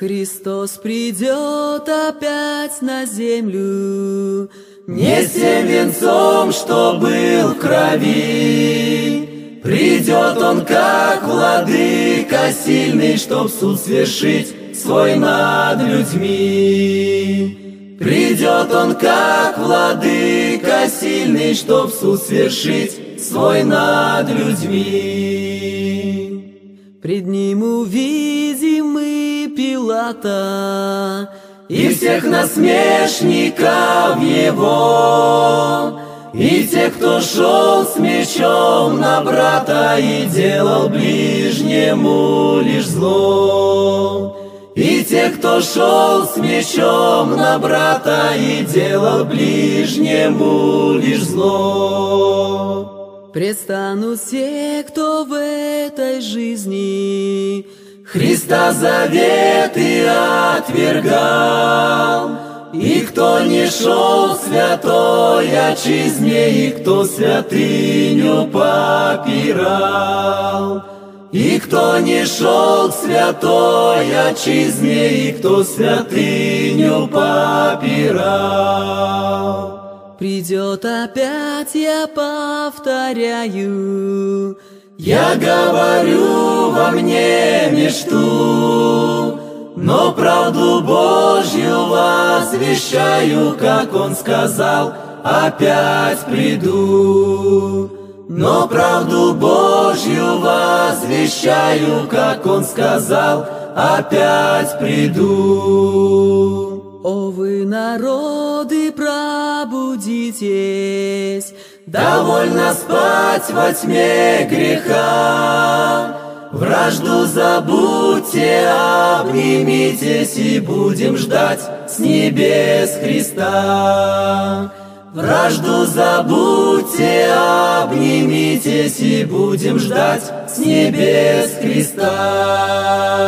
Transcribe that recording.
Христос придет опять на землю, не с тем венцом, что был в крови. Придет Он как владыка сильный, чтоб суд свершить свой над людьми. Придет Он как владыка сильный, чтоб суд свершить свой над людьми. Пред Ним увидим мы Пилата и всех насмешников Его, и тех, кто шел с мечом на брата и делал ближнему лишь зло. И тех, кто шел с мечом на брата и делал ближнему лишь зло. Предстанут все, кто в этой жизни Христа заветы отвергал, и кто не шел святой отчизне, и кто святыню попирал. И кто не шел к святой отчизне, и кто святыню попирал. Придет опять, я повторяю, я говорю во мне мечту, но правду Божью возвещаю, как Он сказал, опять приду. Но правду Божью возвещаю, как Он сказал, опять приду. О вы, народы, пробудитесь, довольно спать во тьме греха. Вражду забудьте, обнимитесь, и будем ждать с небес Христа. Вражду забудьте, обнимитесь, и будем ждать с небес Христа.